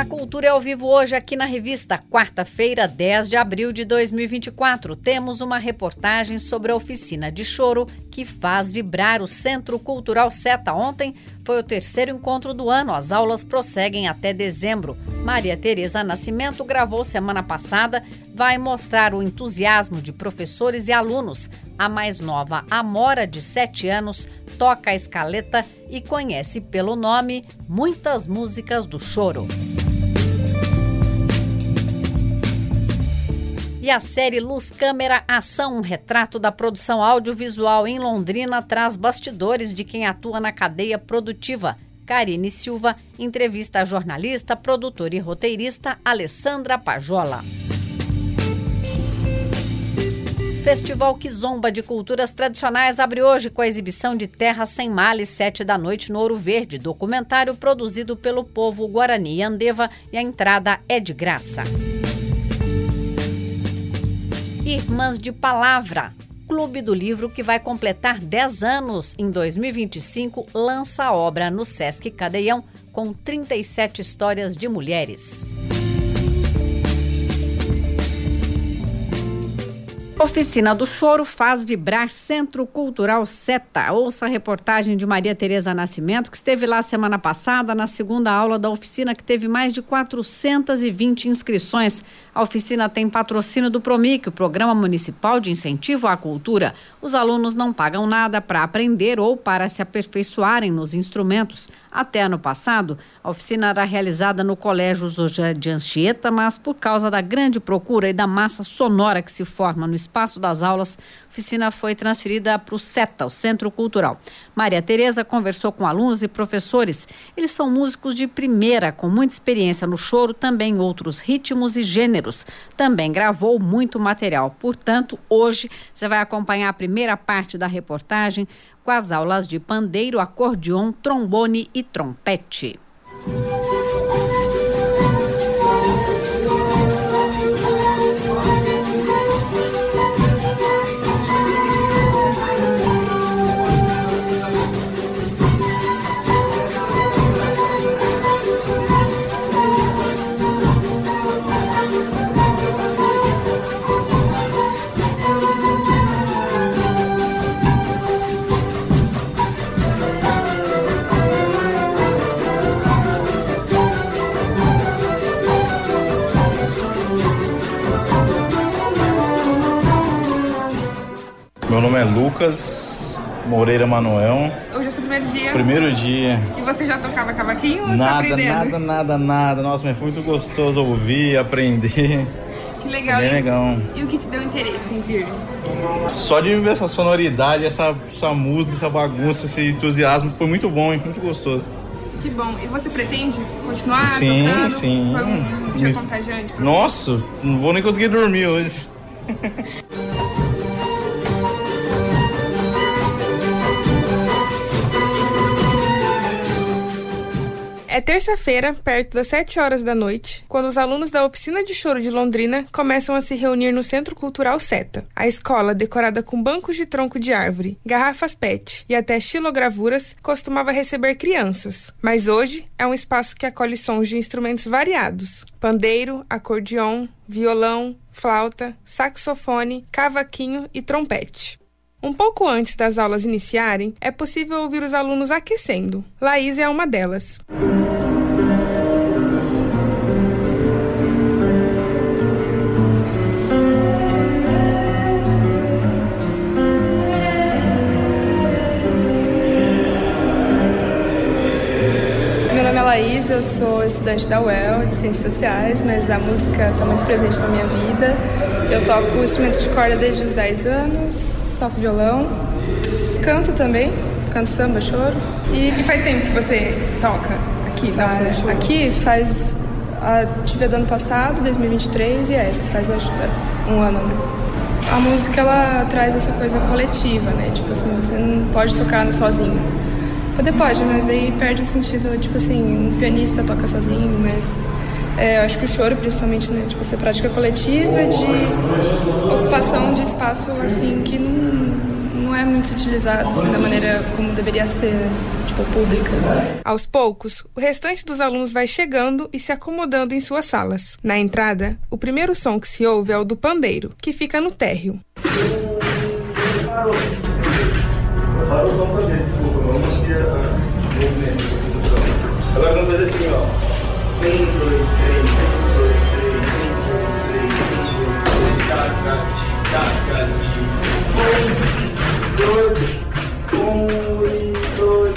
A Cultura é ao vivo hoje aqui na revista, quarta-feira, 10 de abril de 2024. Temos uma reportagem sobre a oficina de choro que faz vibrar o Centro Cultural Seta. Ontem foi o terceiro encontro do ano. As aulas prosseguem até dezembro. Maria Tereza Nascimento gravou semana passada, vai mostrar o entusiasmo de professores e alunos. A mais nova, Amora, de 7 anos, toca a escaleta e conhece pelo nome muitas músicas do choro. E a série Luz, Câmera, Ação, um retrato da produção audiovisual em Londrina, traz bastidores de quem atua na cadeia produtiva. Karine Silva entrevista a jornalista, produtora e roteirista Alessandra Pajola. Festival Kizomba de Culturas Tradicionais abre hoje com a exibição de Terra Sem Males, 7 da noite no Ouro Verde, documentário produzido pelo povo Guarani e Andeva, e a entrada é de graça. Irmãs de Palavra, Clube do Livro, que vai completar 10 anos em 2025, lança a obra no Sesc Cadeião com 37 histórias de mulheres. Oficina do Choro faz vibrar Centro Cultural Seta. Ouça a reportagem de Maria Tereza Nascimento, que esteve lá semana passada na segunda aula da oficina, que teve mais de 420 inscrições. A oficina tem patrocínio do PROMIC, o Programa Municipal de Incentivo à Cultura. Os alunos não pagam nada para aprender ou para se aperfeiçoarem nos instrumentos. Até ano passado, a oficina era realizada no Colégio José de Anchieta, mas por causa da grande procura e da massa sonora que se forma no espaço das aulas, a oficina foi transferida para o CETA, o Centro Cultural. Maria Tereza conversou com alunos e professores. Eles são músicos de primeira, com muita experiência no choro, também em outros ritmos e gêneros. Também gravou muito material. Portanto, hoje você vai acompanhar a primeira parte da reportagem com as aulas de pandeiro, acordeon, trombone e trompete. Meu nome é Lucas Moreira Manuel. Hoje é o seu primeiro dia? Primeiro dia. E você já tocava cavaquinho ou você Nada, tá aprendendo? nada. Nossa, mas foi muito gostoso ouvir, aprender. Que legal. Bem legal. E o que te deu interesse em vir? Só de ver essa sonoridade, essa música, essa bagunça, esse entusiasmo, foi muito bom, hein? Muito gostoso. Que bom. E você pretende continuar sim, tocando? Sim. Foi um dia contagiante? Nossa, não vou nem conseguir dormir hoje. É terça-feira, perto das 7 horas da noite, quando os alunos da Oficina de Choro de Londrina começam a se reunir no Centro Cultural Seta. A escola, decorada com bancos de tronco de árvore, garrafas PET e até estilogravuras, costumava receber crianças. Mas hoje é um espaço que acolhe sons de instrumentos variados: pandeiro, acordeon, violão, flauta, saxofone, cavaquinho e trompete. Um pouco antes das aulas iniciarem, é possível ouvir os alunos aquecendo. Laís é uma delas. Meu nome é Laís, eu sou estudante da UEL, de Ciências Sociais, mas a música está muito presente na minha vida. Eu toco instrumentos de corda desde os 10 anos, toco violão, canto também, canto samba, choro. E faz tempo que você toca aqui na Oficina de Choro? Aqui faz, tive a do ano passado, 2023, e essa que faz um ano, né? A música, ela traz essa coisa coletiva, né? Tipo assim, você não pode tocar sozinho. Poder pode, mas daí perde o sentido, tipo assim, um pianista toca sozinho, mas eu acho que o choro, principalmente, né, tipo, você prática coletiva de ocupação de espaço, assim, que não não é muito utilizado assim, da maneira como deveria ser, tipo, pública. Aos poucos, o restante dos alunos vai chegando e se acomodando em suas salas. Na entrada, o primeiro som que se ouve é o do pandeiro, que fica no térreo. Agora vamos fazer assim, ó. 1, 2, 3, 1, 2, 3, 1, 2, 3, 1, 2, 3, taca, 1, 2.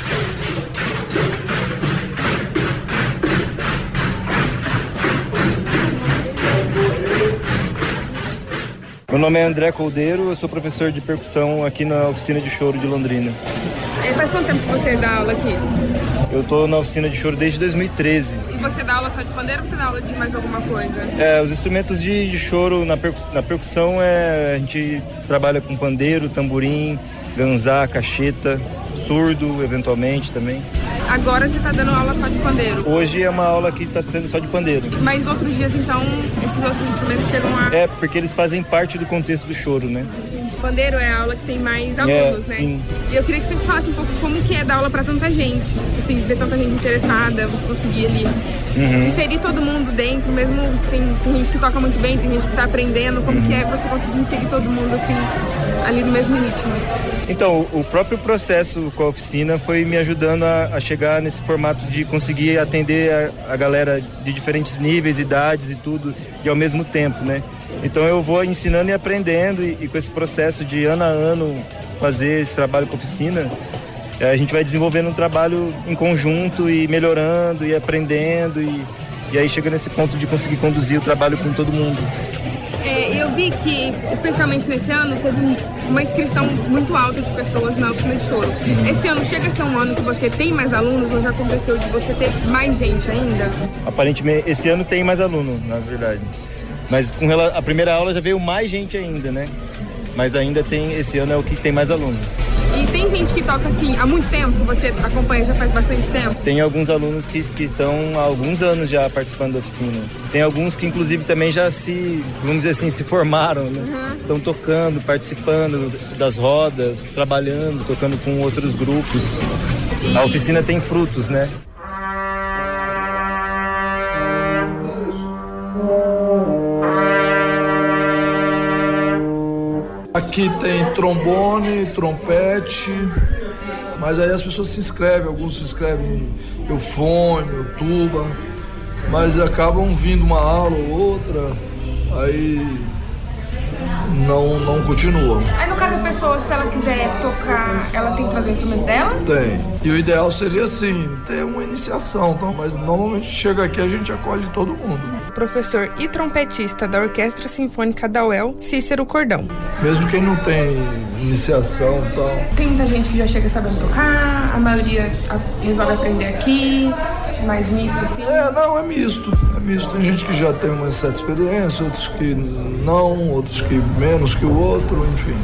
Meu nome é André Coldeiro, eu sou professor de percussão aqui na oficina de choro de Londrina. Faz quanto tempo que você dá aula aqui? Eu estou na oficina de choro desde 2013. E você dá aula só de pandeiro ou você dá aula de mais alguma coisa? Os instrumentos de choro na percussão a gente trabalha com pandeiro, tamborim, ganzá, cacheta, surdo eventualmente também. Agora você está dando aula só de pandeiro? Hoje é uma aula que está sendo só de pandeiro. Mas outros dias então esses outros instrumentos chegam a... Porque eles fazem parte do contexto do choro, né? Pandeiro é a aula que tem mais alunos, né? Sim. E eu queria que você falasse um pouco como que é dar aula para tanta gente, assim, ter tanta gente interessada, você conseguir ali inserir todo mundo dentro, mesmo tem gente que toca muito bem, tem gente que está aprendendo, como que é você conseguir inserir todo mundo assim, ali no mesmo ritmo? Então, o próprio processo com a oficina foi me ajudando a chegar nesse formato de conseguir atender a galera de diferentes níveis, idades e tudo, e ao mesmo tempo, né? Então eu vou ensinando e aprendendo e com esse processo de ano a ano fazer esse trabalho com a oficina, a gente vai desenvolvendo um trabalho em conjunto e melhorando e aprendendo e aí chega nesse ponto de conseguir conduzir o trabalho com todo mundo. Eu vi que, especialmente nesse ano, teve uma inscrição muito alta de pessoas na oficina de choro. Esse ano chega a ser um ano que você tem mais alunos ou já aconteceu de você ter mais gente ainda? Aparentemente, esse ano tem mais aluno, na verdade. Mas a primeira aula já veio mais gente ainda, né? Mas ainda tem, esse ano é o que tem mais aluno. E tem gente que toca assim há muito tempo? Você acompanha já faz bastante tempo? Tem alguns alunos que estão há alguns anos já participando da oficina. Tem alguns que inclusive também já vamos dizer assim, se formaram, né? Estão tocando, participando das rodas, trabalhando, tocando com outros grupos. A oficina tem frutos, né? Aqui tem trombone, trompete, mas aí as pessoas se inscrevem, alguns se inscrevem em eufônio, tuba, mas acabam vindo uma aula ou outra, aí não continuam. Aí no caso a pessoa, se ela quiser tocar, ela tem que trazer o instrumento dela? Tem, e o ideal seria assim, ter uma iniciação, então, mas normalmente chega aqui a gente acolhe todo mundo. Professor e trompetista da Orquestra Sinfônica da UEL, Cícero Cordão. Mesmo quem não tem iniciação e tal. Tem muita gente que já chega sabendo tocar, a maioria resolve aprender aqui, mais misto assim? Não, é misto. Tem gente que já tem uma certa experiência, outros que não, outros que menos que o outro, enfim.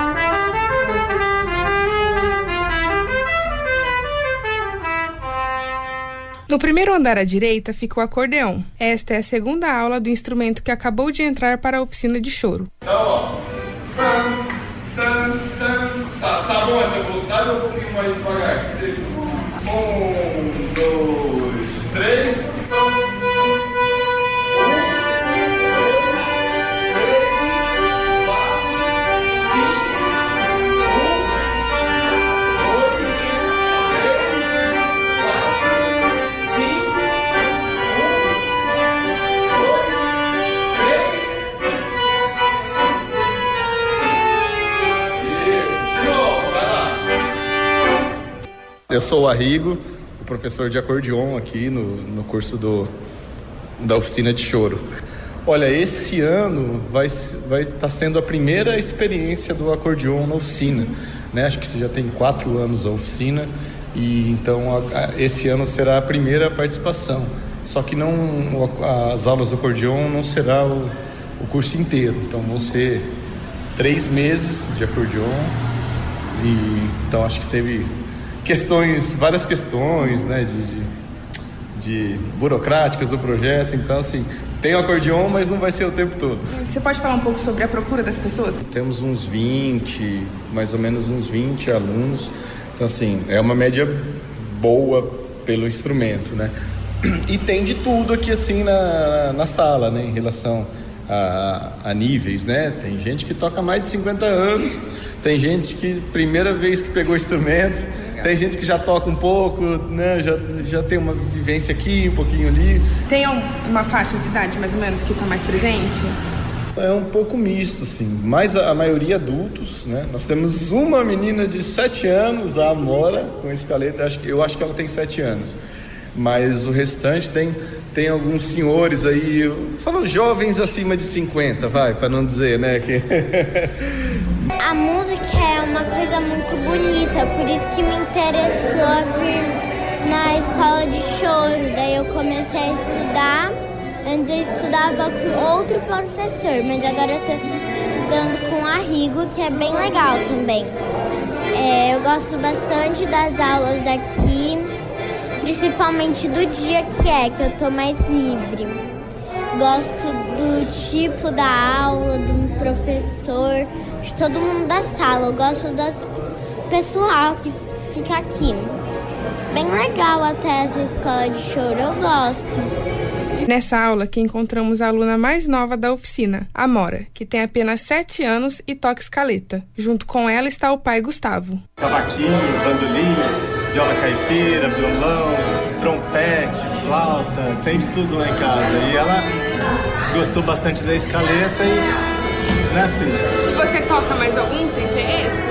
No primeiro andar à direita fica o acordeão. Esta é a segunda aula do instrumento que acabou de entrar para a oficina de choro. Então, ó. Tá bom essa velocidade ou um pouquinho mais devagar? 1, 2, 3. Eu sou o Arrigo, o professor de acordeon aqui no curso da oficina de choro. Olha, esse ano vai estar sendo a primeira experiência do acordeon na oficina, né? Acho que você já tem 4 anos a oficina e então esse ano será a primeira participação. Só que as aulas do acordeon não será o curso inteiro, então vão ser 3 meses de acordeon e então acho que teve várias questões, né, burocráticas do projeto. Então, assim, tem o acordeon, mas não vai ser o tempo todo. Você pode falar um pouco sobre a procura das pessoas? Temos mais ou menos uns 20 alunos. Então, assim, é uma média boa pelo instrumento, né? E tem de tudo aqui, assim, na sala, né? Em relação a níveis, né? Tem gente que toca mais de 50 anos, tem gente que primeira vez que pegou o instrumento, tem gente que já toca um pouco, né? Já tem uma vivência aqui, um pouquinho ali. Tem uma faixa de idade, mais ou menos, que está mais presente? É um pouco misto, assim, mas a maioria adultos, né? Nós temos uma menina de 7 anos, a Amora, com escaleta, eu acho que ela tem 7 anos. Mas o restante tem alguns senhores aí, falando jovens acima de 50, para não dizer, né? Que... A música é uma coisa muito bonita, por isso que me interessou a vir na escola de choro. Daí eu comecei a estudar. Antes eu estudava com outro professor, mas agora eu estou estudando com a Rigo, que é bem legal também. Eu gosto bastante das aulas daqui, principalmente do dia que eu tô mais livre. Gosto do tipo da aula, do professor, de todo mundo da sala. Eu gosto das pessoal que fica aqui. Bem legal até essa escola de choro, eu gosto. Nessa aula que encontramos a aluna mais nova da oficina, a Amora, que tem apenas 7 anos e toca escaleta. Junto com ela está o pai Gustavo. Cavaquinho, bandolim, viola caipira, violão, trompete, flauta, tem de tudo lá em casa. E ela gostou bastante da escaleta e... né, filha? E você toca mais algum sem ser esse?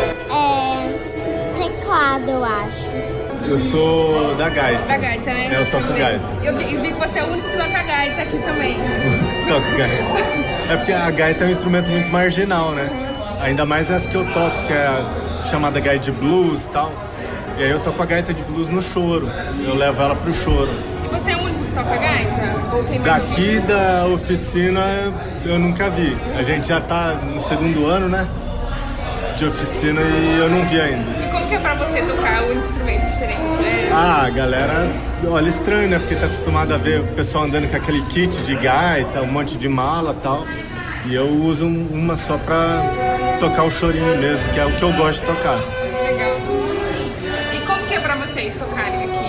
Teclado, eu acho. Eu sou da gaita. Da gaita, né? Eu toco gaita. Eu vi que você é o único que toca gaita aqui também. Toco gaita. É porque a gaita é um instrumento muito marginal, né? Ainda mais essa que eu toco, que é a chamada gaita de blues e tal. E aí eu toco a gaita de blues no choro. Eu levo ela pro choro. E você é o único que toca gaita? Ou tem mais daqui da oficina eu nunca vi. A gente já tá no 2º ano, né? De oficina e eu não vi ainda. E como que é pra você tocar um instrumento diferente, né? A galera olha estranho, né? Porque tá acostumado a ver o pessoal andando com aquele kit de gaita, um monte de mala e tal. E eu uso uma só pra tocar o chorinho mesmo, que é o que eu gosto de tocar. Legal. E como que é pra vocês tocarem aqui?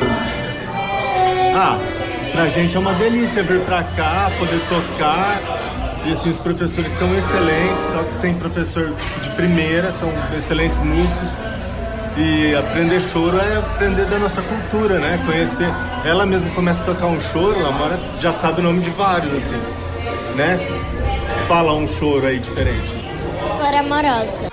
Pra gente é uma delícia vir pra cá, poder tocar. E assim, os professores são excelentes, só que tem professor tipo, de primeira, são excelentes músicos. E aprender choro é aprender da nossa cultura, né? Conhecer. Ela mesma começa a tocar um choro, a Amora já sabe o nome de vários, assim, né? Fala um choro aí diferente. Flor Amorosa.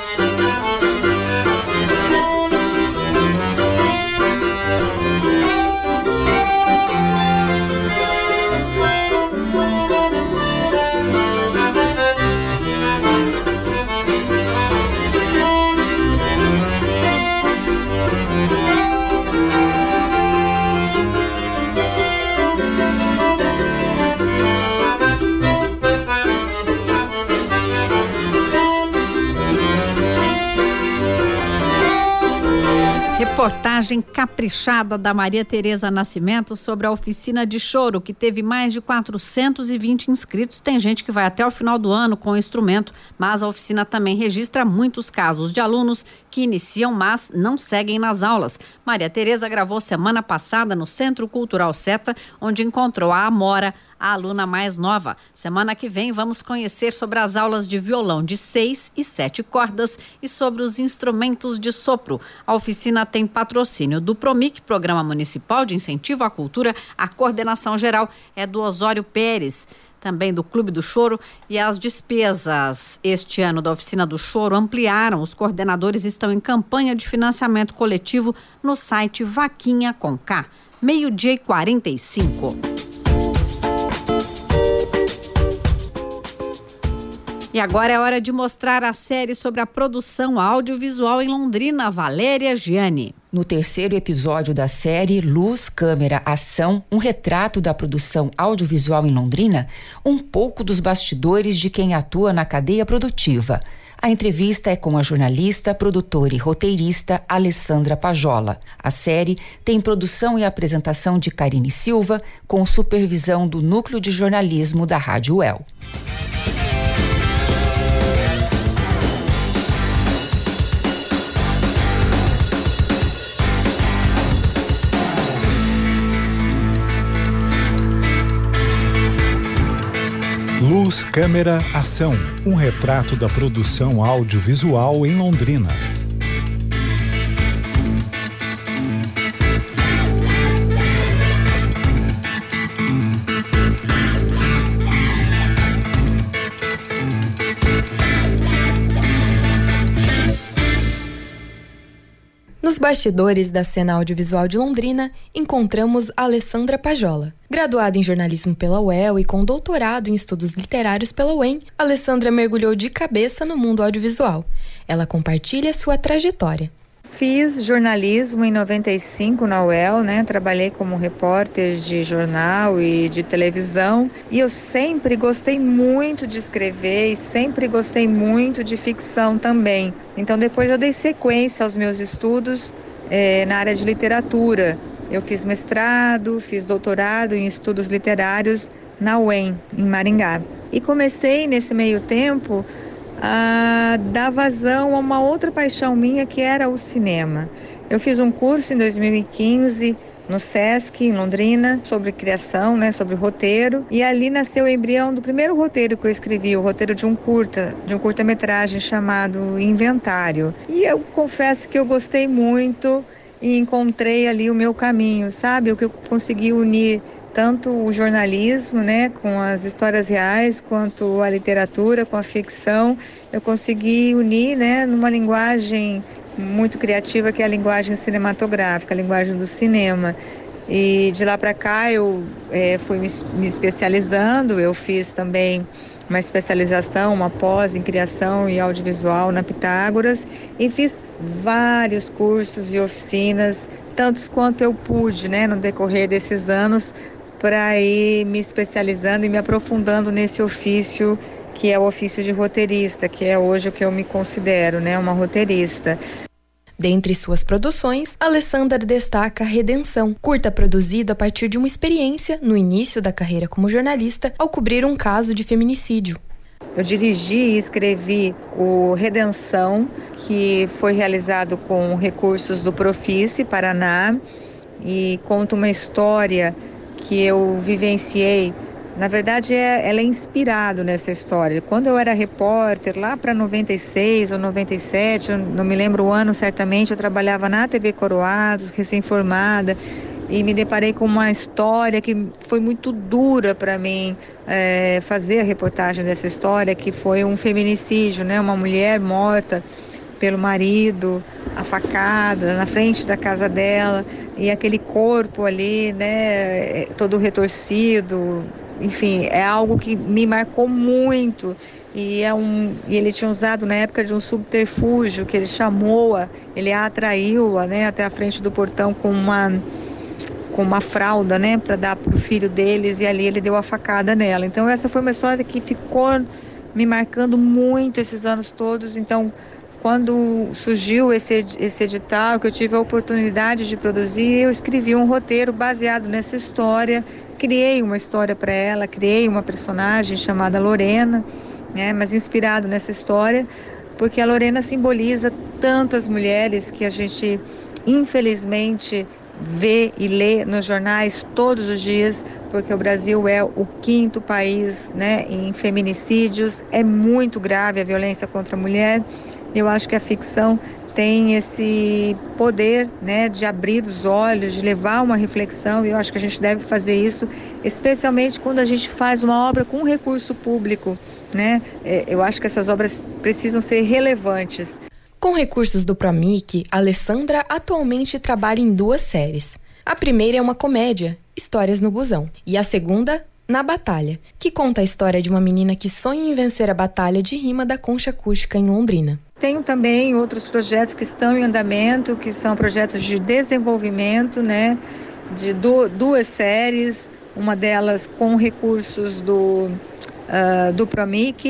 Reportagem caprichada da Maria Tereza Nascimento sobre a oficina de choro, que teve mais de 420 inscritos. Tem gente que vai até o final do ano com o instrumento, mas a oficina também registra muitos casos de alunos que iniciam, mas não seguem nas aulas. Maria Tereza gravou semana passada no Centro Cultural Seta, onde encontrou a Amora, a aluna mais nova. Semana que vem vamos conhecer sobre as aulas de violão de 6 e 7 cordas e sobre os instrumentos de sopro. A oficina tem patrocínio do Promic, Programa Municipal de Incentivo à Cultura. A coordenação geral é do Osório Pérez, também do Clube do Choro, e as despesas este ano da Oficina do Choro ampliaram. Os coordenadores estão em campanha de financiamento coletivo no site Vaquinha com K. 12:45. E agora é hora de mostrar a série sobre a produção audiovisual em Londrina. Valéria Gianni. No 3º episódio da série Luz, Câmera, Ação, um retrato da produção audiovisual em Londrina, um pouco dos bastidores de quem atua na cadeia produtiva. A entrevista é com a jornalista, produtora e roteirista Alessandra Pajola. A série tem produção e apresentação de Karine Silva, com supervisão do Núcleo de Jornalismo da Rádio UEL. Luz, câmera, ação. Um retrato da produção audiovisual em Londrina. Nos bastidores da cena audiovisual de Londrina, encontramos Alessandra Pajola. Graduada em jornalismo pela UEL e com doutorado em estudos literários pela UEM, Alessandra mergulhou de cabeça no mundo audiovisual. Ela compartilha sua trajetória. Fiz jornalismo em 95 na UEL, Trabalhei como repórter de jornal e de televisão. E eu sempre gostei muito de escrever e sempre gostei muito de ficção também. Então depois eu dei sequência aos meus estudos na área de literatura. Eu fiz mestrado, fiz doutorado em estudos literários na UEM, em Maringá. E comecei nesse meio tempo a dar vazão a uma outra paixão minha, que era o cinema. Eu fiz um curso em 2015 no SESC, em Londrina, sobre criação, sobre roteiro, e ali nasceu o embrião do primeiro roteiro que eu escrevi, o roteiro de um curta-metragem chamado Inventário. E eu confesso que eu gostei muito e encontrei ali o meu caminho, sabe? O que eu consegui unir tanto o jornalismo, com as histórias reais, quanto a literatura, com a ficção. Eu consegui unir, numa linguagem muito criativa, que é a linguagem cinematográfica, a linguagem do cinema. E de lá para cá eu fui me especializando. Eu fiz também uma especialização, uma pós em criação e audiovisual na Pitágoras, e fiz vários cursos e oficinas, tantos quanto eu pude, no decorrer desses anos, para ir me especializando e me aprofundando nesse ofício, que é o ofício de roteirista, que é hoje o que eu me considero, uma roteirista. Dentre suas produções, Alessandra destaca Redenção, curta produzido a partir de uma experiência no início da carreira como jornalista ao cobrir um caso de feminicídio. Eu dirigi e escrevi o Redenção, que foi realizado com recursos do Profice Paraná, e conta uma história que eu vivenciei. Na verdade, ela é inspirada nessa história. Quando eu era repórter, lá para 96 ou 97, eu não me lembro o ano certamente, eu trabalhava na TV Coroados, recém-formada, e me deparei com uma história que foi muito dura para mim fazer a reportagem dessa história, que foi um feminicídio, uma mulher morta pelo marido, a facada na frente da casa dela, e aquele corpo ali, todo retorcido. Enfim, é algo que me marcou muito, e ele tinha usado na época de um subterfúgio, que ele ele a atraiu-a, até a frente do portão com uma fralda, para dar para o filho deles, e ali ele deu a facada nela. Então essa foi uma história que ficou me marcando muito esses anos todos. Então, quando surgiu esse edital, que eu tive a oportunidade de produzir, eu escrevi um roteiro baseado nessa história, criei uma história para ela, criei uma personagem chamada Lorena, mas inspirado nessa história, porque a Lorena simboliza tantas mulheres que a gente, infelizmente, vê e lê nos jornais todos os dias, porque o Brasil é o 5º país, em feminicídios. É muito grave a violência contra a mulher. Eu acho que a ficção tem esse poder, de abrir os olhos, de levar uma reflexão, e eu acho que a gente deve fazer isso, especialmente quando a gente faz uma obra com recurso público, Eu acho que essas obras precisam ser relevantes. Com recursos do Promic, Alessandra atualmente trabalha em 2 séries. A primeira é uma comédia, Histórias no Busão, e a segunda, Na Batalha, que conta a história de uma menina que sonha em vencer a batalha de rima da Concha Acústica em Londrina. Tenho também outros projetos que estão em andamento, que são projetos de desenvolvimento, de 2 séries, uma delas com recursos do Promic,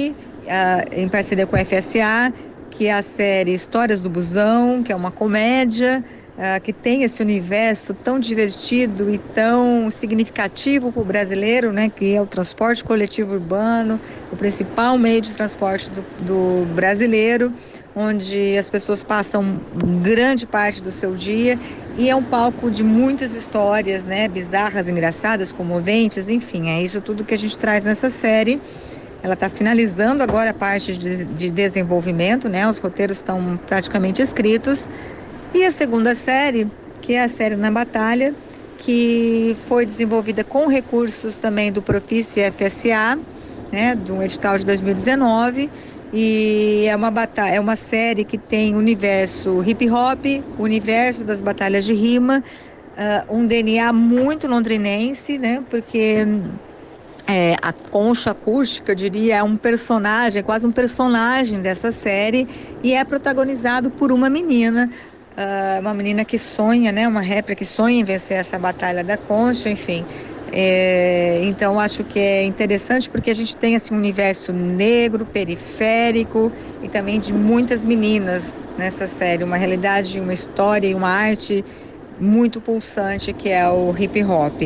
em parceria com a FSA, que é a série Histórias do Busão, que é uma comédia que tem esse universo tão divertido e tão significativo para o brasileiro, né, que é o transporte coletivo urbano, o principal meio de transporte do brasileiro, onde as pessoas passam grande parte do seu dia, e é um palco de muitas histórias, né, bizarras, engraçadas, comoventes, enfim, é isso tudo que a gente traz nessa série. Ela está finalizando agora a parte de desenvolvimento, né, os roteiros estão praticamente escritos. E a segunda série, que é a série Na Batalha, que foi desenvolvida com recursos também do Profice FSA, né, de um edital de 2019, e é uma série que tem universo hip hop, universo das batalhas de rima, um DNA muito londrinense, né, porque a Concha Acústica, eu diria, é um personagem, quase um personagem dessa série, e é protagonizado por uma menina que sonha, né, uma rapper que sonha em vencer essa batalha da Concha, enfim. Então acho que é interessante porque a gente tem assim, um universo negro, periférico e também de muitas meninas nessa série, uma realidade, uma história e uma arte muito pulsante que é o hip hop.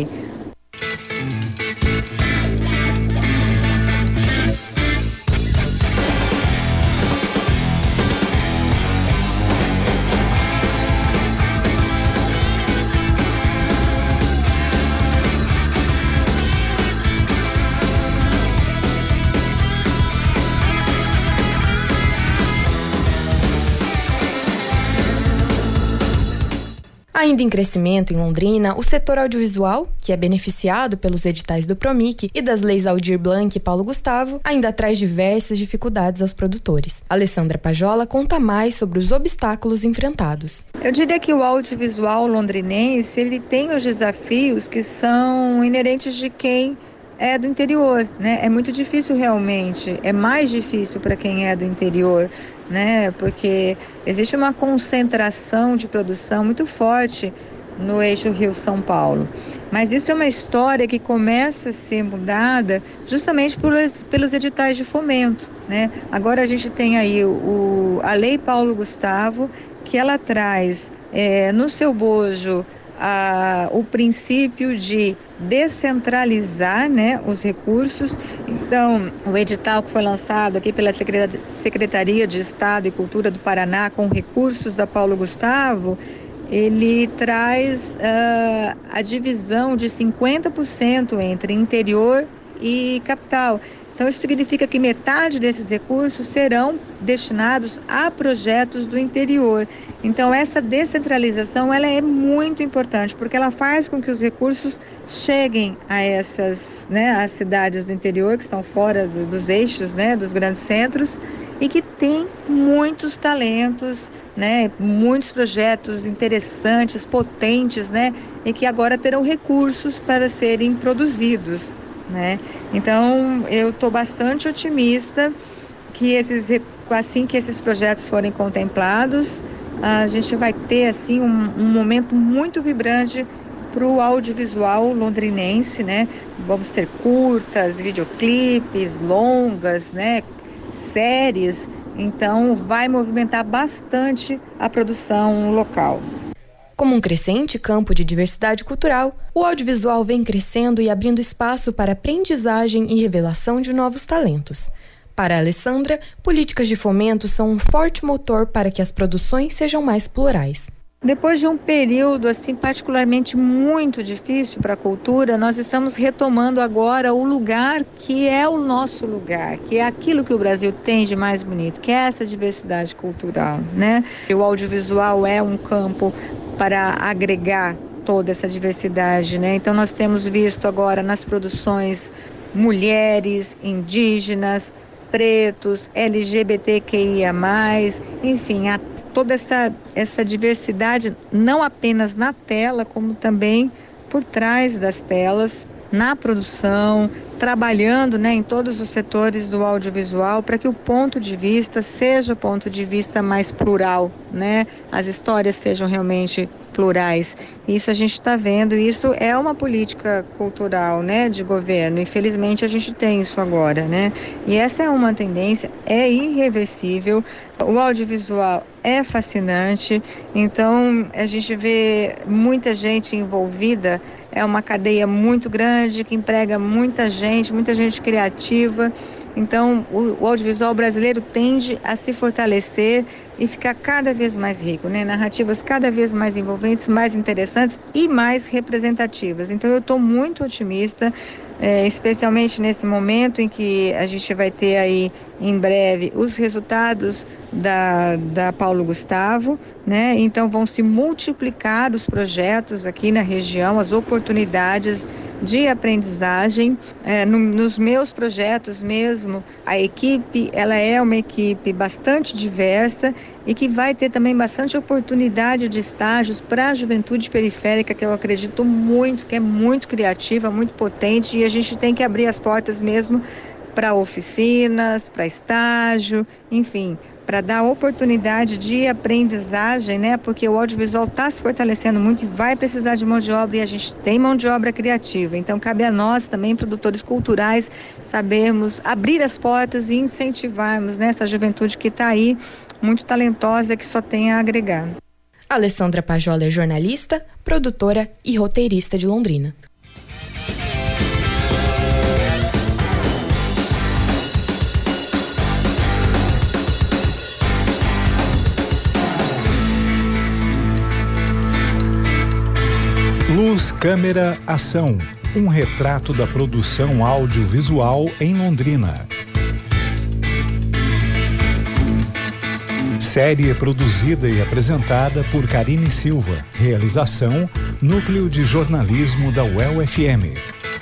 Ainda em crescimento em Londrina, o setor audiovisual, que é beneficiado pelos editais do Promic e das leis Aldir Blanc e Paulo Gustavo, ainda traz diversas dificuldades aos produtores. Alessandra Pajola conta mais sobre os obstáculos enfrentados. Eu diria que o audiovisual londrinense, ele tem os desafios que são inerentes de quem é do interior, né? É muito difícil realmente, é mais difícil para quem é do interior, né? Porque existe uma concentração de produção muito forte no eixo Rio-São Paulo. Mas isso é uma história que começa a ser mudada justamente pelos editais de fomento, né? Agora a gente tem aí a Lei Paulo Gustavo, que ela traz no seu bojo o princípio de descentralizar, né, os recursos. Então, o edital que foi lançado aqui pela Secretaria de Estado e Cultura do Paraná com recursos da Paulo Gustavo, ele traz a divisão de 50% entre interior e capital. Então, isso significa que metade desses recursos serão destinados a projetos do interior. Então, essa descentralização ela é muito importante, porque ela faz com que os recursos cheguem a essas, né, as cidades do interior, que estão fora dos eixos, né, dos grandes centros, e que tem muitos talentos, né, muitos projetos interessantes, potentes, né, e que agora terão recursos para serem produzidos, né? Então eu estou bastante otimista que assim que esses projetos forem contemplados, a gente vai ter assim um momento muito vibrante para o audiovisual londrinense, né? Vamos ter curtas, videoclipes, longas, né? Séries, então vai movimentar bastante a produção local. Como um crescente campo de diversidade cultural, o audiovisual vem crescendo e abrindo espaço para aprendizagem e revelação de novos talentos. Para a Alessandra, políticas de fomento são um forte motor para que as produções sejam mais plurais. Depois de um período assim particularmente muito difícil para a cultura, nós estamos retomando agora o lugar que é o nosso lugar, que é aquilo que o Brasil tem de mais bonito, que é essa diversidade cultural, né? O audiovisual é um campo para agregar toda essa diversidade, né? Então nós temos visto agora nas produções mulheres, indígenas, pretos, LGBTQIA+, enfim, toda essa diversidade, não apenas na tela, como também por trás das telas, na produção, trabalhando, né, em todos os setores do audiovisual para que o ponto de vista seja o ponto de vista mais plural, né? As histórias sejam realmente plurais. Isso a gente está vendo, isso é uma política cultural, né, de governo. Infelizmente a gente tem isso agora, né? E essa é uma tendência, é irreversível. O audiovisual é fascinante, então a gente vê muita gente envolvida, é uma cadeia muito grande que emprega muita gente criativa. Então o audiovisual brasileiro tende a se fortalecer e ficar cada vez mais rico, né? Narrativas cada vez mais envolventes, mais interessantes e mais representativas. Então eu estou muito otimista, especialmente nesse momento em que a gente vai ter aí em breve os resultados da Paulo Gustavo, né? Então vão se multiplicar os projetos aqui na região, as oportunidades de aprendizagem. Nos meus projetos mesmo, a equipe, ela é uma equipe bastante diversa e que vai ter também bastante oportunidade de estágios para a juventude periférica, que eu acredito muito, que é muito criativa, muito potente, e a gente tem que abrir as portas mesmo para oficinas, para estágio, enfim, para dar oportunidade de aprendizagem, né? Porque o audiovisual está se fortalecendo muito e vai precisar de mão de obra, e a gente tem mão de obra criativa. Então cabe a nós também, produtores culturais, sabermos abrir as portas e incentivarmos, né, essa juventude que está aí, muito talentosa, que só tem a agregar. Alessandra Pajola é jornalista, produtora e roteirista de Londrina. Luz, câmera, ação. Um retrato da produção audiovisual em Londrina. Série produzida e apresentada por Karine Silva. Realização: Núcleo de Jornalismo da UEL-FM.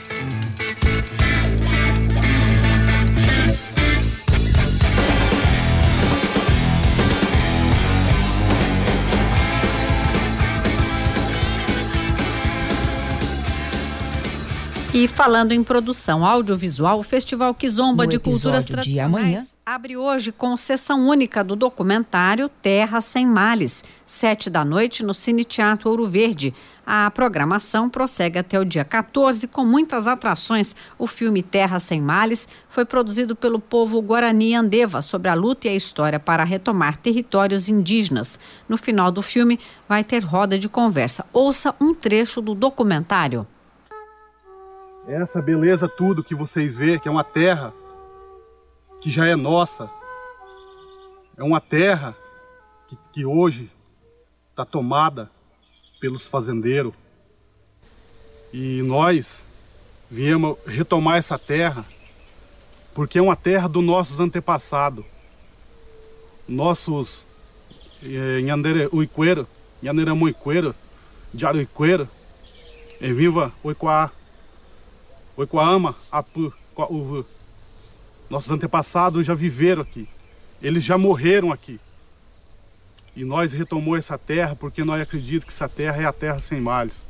E falando em produção audiovisual, o Festival Kizomba de Culturas Tradicionais abre hoje com sessão única do documentário Terra Sem Males, 19h no Cine Teatro Ouro Verde. A programação prossegue até o dia 14 com muitas atrações. O filme Terra Sem Males foi produzido pelo povo Guarani Andeva sobre a luta e a história para retomar territórios indígenas. No final do filme vai ter roda de conversa. Ouça um trecho do documentário. Essa beleza tudo que vocês vê, que é uma terra que já é nossa, é uma terra que hoje está tomada pelos fazendeiros. E nós viemos retomar essa terra porque é uma terra dos nossos antepassados. Nossos Nhandereuiqueiro, Nhaneramuiqueiro, Jaruiqueiro, e viva Oiquá. Oiquaama, Apu, Uvu. Nossos antepassados já viveram aqui. Eles já morreram aqui. E nós retomamos essa terra porque nós acreditamos que essa terra é a terra sem males.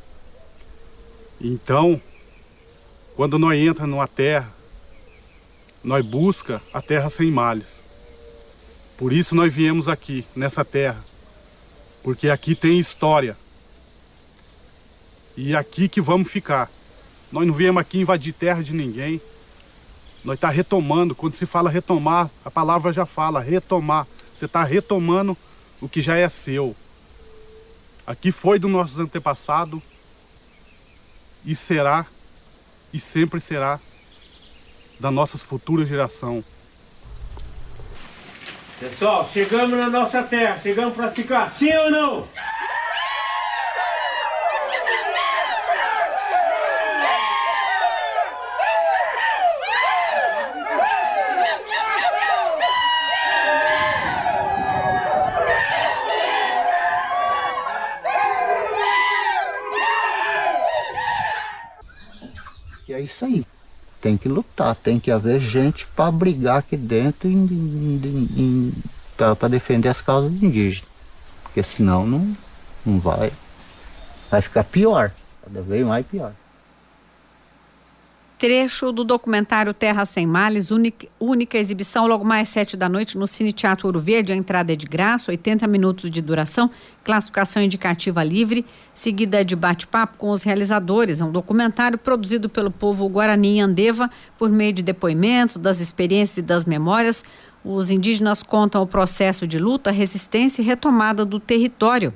Então, quando nós entramos numa terra, nós buscamos a terra sem males. Por isso nós viemos aqui, nessa terra. Porque aqui tem história. E é aqui que vamos ficar. Nós não viemos aqui invadir terra de ninguém. Nós está retomando. Quando se fala retomar, a palavra já fala, retomar. Você está retomando o que já é seu. Aqui foi dos nossos antepassados e será, e sempre será, da nossa futura geração. Pessoal, chegamos na nossa terra, chegamos para ficar, sim ou não? É isso aí. Tem que lutar, tem que haver gente para brigar aqui dentro para defender as causas indígenas. Porque senão não vai ficar pior, cada vez mais pior. trecho do documentário Terra Sem Males, única exibição logo mais 19h no Cine Teatro Ouro Verde. A entrada é de graça, 80 minutos de duração, classificação indicativa livre, seguida de bate-papo com os realizadores. É um documentário produzido pelo povo Guarani Andeva por meio de depoimentos, das experiências e das memórias. Os indígenas contam o processo de luta, resistência e retomada do território.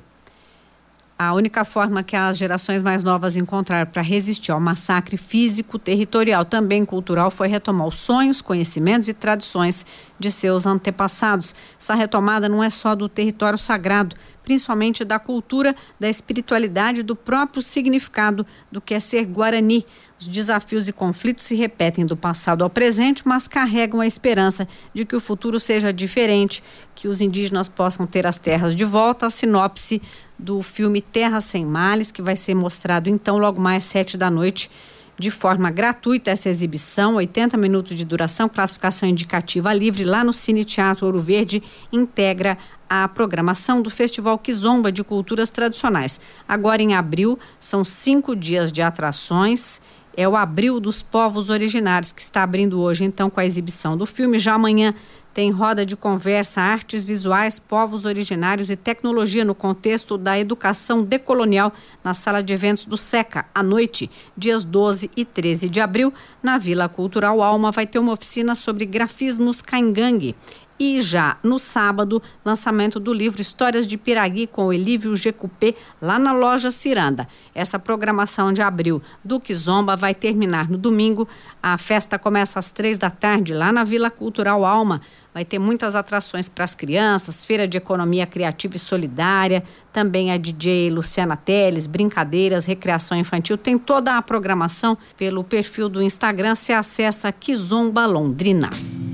A única forma que as gerações mais novas encontraram para resistir ao massacre físico, territorial, também cultural, foi retomar os sonhos, conhecimentos e tradições de seus antepassados. Essa retomada não é só do território sagrado, principalmente da cultura, da espiritualidade, do próprio significado do que é ser Guarani. Os desafios e conflitos se repetem do passado ao presente, mas carregam a esperança de que o futuro seja diferente, que os indígenas possam ter as terras de volta. A sinopse do filme Terra Sem Males, que vai ser mostrado então logo mais 19h de forma gratuita. Essa exibição, 80 minutos de duração, classificação indicativa livre, lá no Cine Teatro Ouro Verde, integra a programação do Festival Kizomba de Culturas Tradicionais. Agora em abril, são 5 dias de atrações. É o Abril dos Povos Originários, que está abrindo hoje, então, com a exibição do filme. Já amanhã tem roda de conversa, artes visuais, povos originários e tecnologia no contexto da educação decolonial na sala de eventos do SECA. À noite, dias 12 e 13 de abril, na Vila Cultural Alma, vai ter uma oficina sobre grafismos caingangue. E já no sábado, lançamento do livro Histórias de Piragui com o Elívio Jecupé, lá na loja Ciranda. Essa programação de abril do Kizomba vai terminar no domingo. A festa começa às 15h lá na Vila Cultural Alma. Vai ter muitas atrações para as crianças, feira de economia criativa e solidária, também a DJ Luciana Teles, brincadeiras, recreação infantil. Tem toda a programação pelo perfil do Instagram. Você acessa Kizomba Londrina.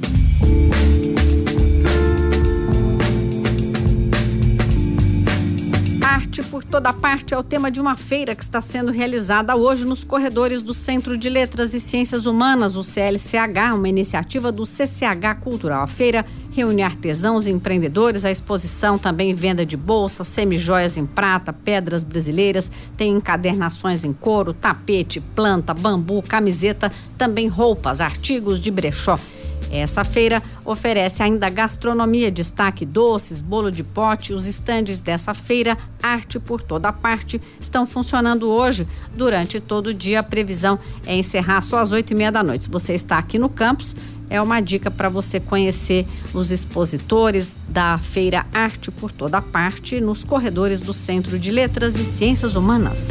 Arte por toda parte é o tema de uma feira que está sendo realizada hoje nos corredores do Centro de Letras e Ciências Humanas, o CLCH, uma iniciativa do CCH Cultural. A feira reúne artesãos e empreendedores, a exposição também venda de bolsas, semijoias em prata, pedras brasileiras, tem encadernações em couro, tapete, planta, bambu, camiseta, também roupas, artigos de brechó. Essa feira oferece ainda gastronomia, destaque doces, bolo de pote. Os estandes dessa feira, Arte por Toda Parte, estão funcionando hoje durante todo o dia. A previsão é encerrar só às 20h30. Se você está aqui no campus, é uma dica para você conhecer os expositores da feira Arte por Toda Parte nos corredores do Centro de Letras e Ciências Humanas.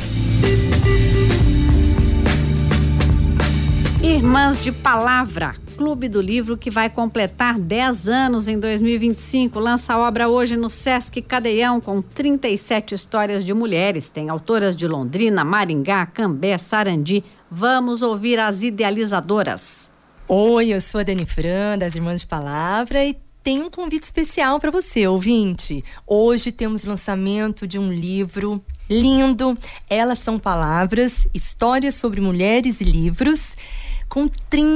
Irmãs de Palavra, Clube do Livro, que vai completar 10 anos em 2025, lança a obra hoje no Sesc Cadeião com 37 histórias de mulheres. Tem autoras de Londrina, Maringá, Cambé, Sarandi. Vamos ouvir as idealizadoras. Oi, eu sou a Dani Fran, das Irmãs de Palavra, e tem um convite especial para você, ouvinte. Hoje temos lançamento de um livro lindo. Elas São Palavras, histórias sobre mulheres e livros, com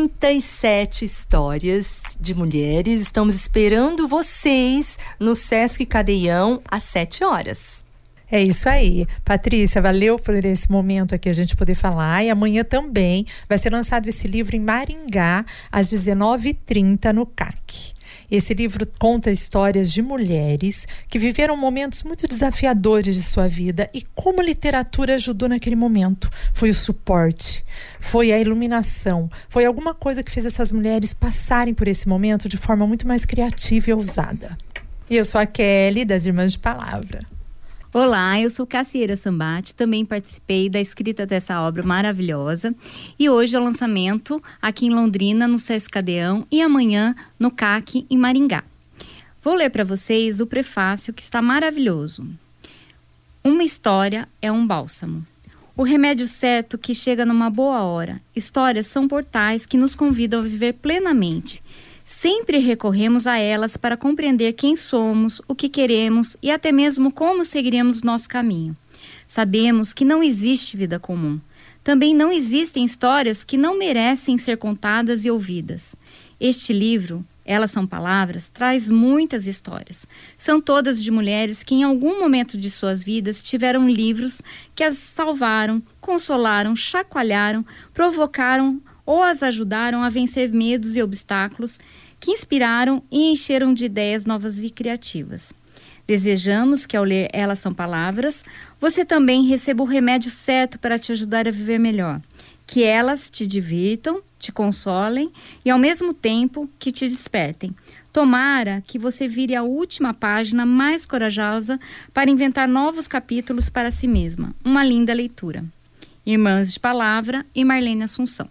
37 histórias de mulheres. Estamos esperando vocês no Sesc Cadeião às 7h. É isso aí. Patrícia, valeu por esse momento aqui a gente poder falar. E amanhã também vai ser lançado esse livro em Maringá, às 19h30 no CAC. Esse livro conta histórias de mulheres que viveram momentos muito desafiadores de sua vida e como a literatura ajudou naquele momento. Foi o suporte, foi a iluminação, foi alguma coisa que fez essas mulheres passarem por esse momento de forma muito mais criativa e ousada. E eu sou a Kelly, das Irmãs de Palavra. Olá, eu sou Cassieira Sambate, também participei da escrita dessa obra maravilhosa. E hoje é o lançamento aqui em Londrina, no Sesc Cadeião, e amanhã no CAC, em Maringá. Vou ler para vocês o prefácio, que está maravilhoso. Uma história é um bálsamo. O remédio certo que chega numa boa hora. Histórias são portais que nos convidam a viver plenamente. Sempre recorremos a elas para compreender quem somos, o que queremos e até mesmo como seguiremos nosso caminho. Sabemos que não existe vida comum. Também não existem histórias que não merecem ser contadas e ouvidas. Este livro, Elas São Palavras, traz muitas histórias. São todas de mulheres que em algum momento de suas vidas tiveram livros que as salvaram, consolaram, chacoalharam, provocaram ou as ajudaram a vencer medos e obstáculos que inspiraram e encheram de ideias novas e criativas. Desejamos que ao ler Elas São Palavras, você também receba o remédio certo para te ajudar a viver melhor. Que elas te divirtam, te consolem e ao mesmo tempo que te despertem. Tomara que você vire a última página mais corajosa para inventar novos capítulos para si mesma. Uma linda leitura. Irmãs de Palavra e Marlene Assunção.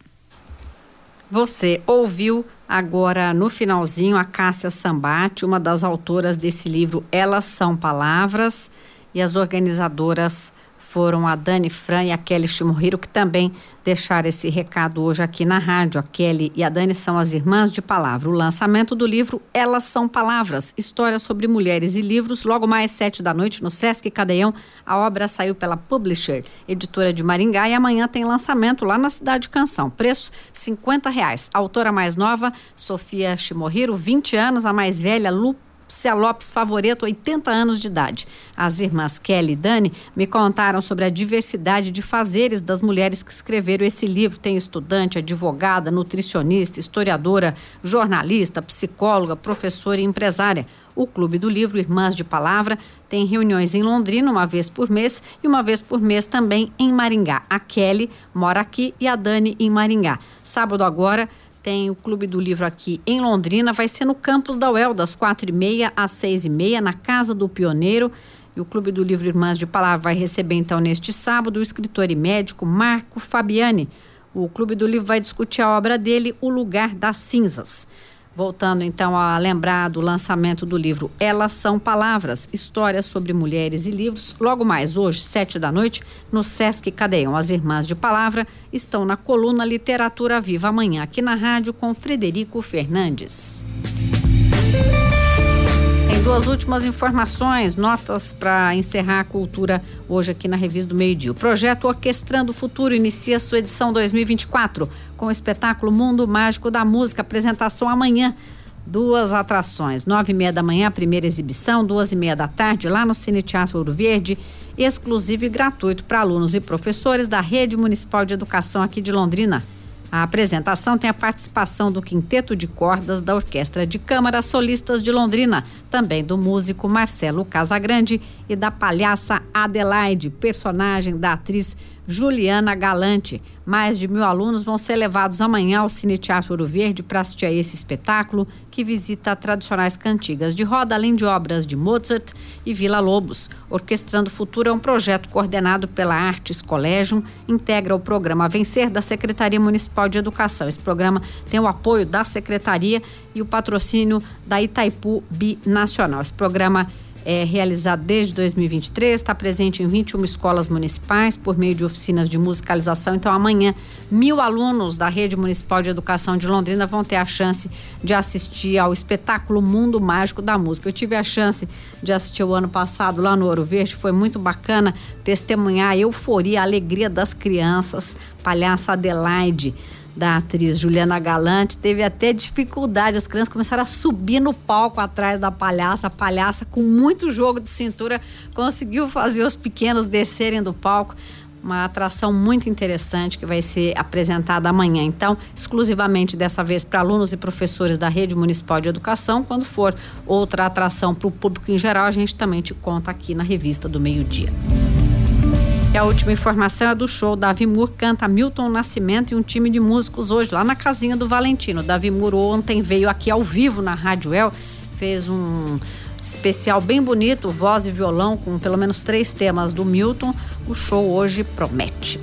Você ouviu agora no finalzinho a Cássia Sambati, uma das autoras desse livro Elas São Palavras, e as organizadoras foram a Dani Fran e a Kelly Shimohiro, que também deixaram esse recado hoje aqui na rádio. A Kelly e a Dani são as Irmãs de Palavra. O lançamento do livro Elas São Palavras, histórias sobre mulheres e livros, logo mais 7h no Sesc Cadeião. A obra saiu pela Publisher, editora de Maringá, e amanhã tem lançamento lá na Cidade Canção. Preço R$50. A autora mais nova, Sofia Shimohiro, 20 anos, a mais velha, Lúcia Lopes Favoreto, 80 anos de idade. As irmãs Kelly e Dani me contaram sobre a diversidade de fazeres das mulheres que escreveram esse livro. Tem estudante, advogada, nutricionista, historiadora, jornalista, psicóloga, professora e empresária. O Clube do Livro Irmãs de Palavra tem reuniões em Londrina uma vez por mês e uma vez por mês também em Maringá. A Kelly mora aqui e a Dani em Maringá. Sábado agora tem o Clube do Livro aqui em Londrina, vai ser no campus da UEL, das 4h30 às 6h30, na Casa do Pioneiro. E o Clube do Livro Irmãs de Palavra vai receber, então, neste sábado, o escritor e médico Marco Fabiani. O Clube do Livro vai discutir a obra dele, O Lugar das Cinzas. Voltando, então, a lembrar do lançamento do livro Elas São Palavras, histórias sobre mulheres e livros. Logo mais hoje, 7h, no Sesc Cadeião. As Irmãs de Palavra estão na coluna Literatura Viva, amanhã aqui na rádio com Frederico Fernandes. Tem duas últimas informações, notas para encerrar a cultura hoje aqui na Revista do Meio-Dia. O projeto Orquestrando o Futuro inicia sua edição 2024 com o espetáculo Mundo Mágico da Música. Apresentação amanhã, 2 atrações, 9h30 a primeira exibição, 2h30 lá no Cine Teatro Ouro Verde, exclusivo e gratuito para alunos e professores da Rede Municipal de Educação aqui de Londrina. A apresentação tem a participação do Quinteto de Cordas da Orquestra de Câmara Solistas de Londrina, também do músico Marcelo Casagrande e da palhaça Adelaide, personagem da atriz Juliana Galante. Mais de 1.000 alunos vão ser levados amanhã ao Cine Teatro Ouro Verde para assistir a esse espetáculo, que visita tradicionais cantigas de roda, além de obras de Mozart e Vila Lobos. Orquestrando o Futuro é um projeto coordenado pela Artes Collegium, integra o programa Vencer da Secretaria Municipal de Educação. Esse programa tem o apoio da Secretaria e o patrocínio da Itaipu Binacional. Esse programa é realizado desde 2023, está presente em 21 escolas municipais por meio de oficinas de musicalização. Então, amanhã, 1.000 alunos da Rede Municipal de Educação de Londrina vão ter a chance de assistir ao espetáculo Mundo Mágico da Música. Eu tive a chance de assistir o ano passado lá no Ouro Verde, foi muito bacana testemunhar a euforia, a alegria das crianças. Palhaça Adelaide, da atriz Juliana Galante, teve até dificuldade, as crianças começaram a subir no palco atrás da palhaça. A palhaça, com muito jogo de cintura, conseguiu fazer os pequenos descerem do palco. Uma atração muito interessante que vai ser apresentada amanhã, então, exclusivamente dessa vez para alunos e professores da Rede Municipal de Educação. Quando for outra atração para o público em geral, a gente também te conta aqui na Revista do Meio-Dia. E a última informação é do show. Davi Moore canta Milton Nascimento e um time de músicos hoje lá na casinha do Valentino. Davi Moore ontem veio aqui ao vivo na Rádio El, fez um especial bem bonito, voz e violão com pelo menos 3 temas do Milton. O show hoje promete.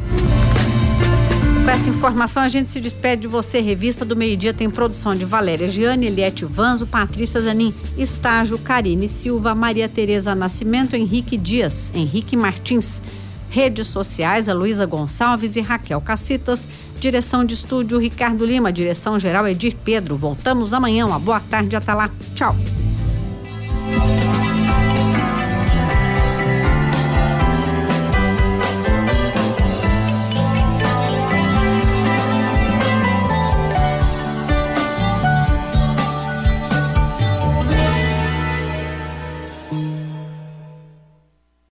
Com essa informação a gente se despede de você. Revista do Meio-Dia tem produção de Valéria Gianni, Eliette Vanzo, Patrícia Zanin, estágio Karine Silva, Maria Tereza Nascimento, Henrique Dias, Henrique Martins. Redes sociais, a Luísa Gonçalves e Raquel Cacitas. Direção de estúdio, Ricardo Lima. Direção geral, Edir Pedro. Voltamos amanhã. Uma boa tarde. Até lá. Tchau.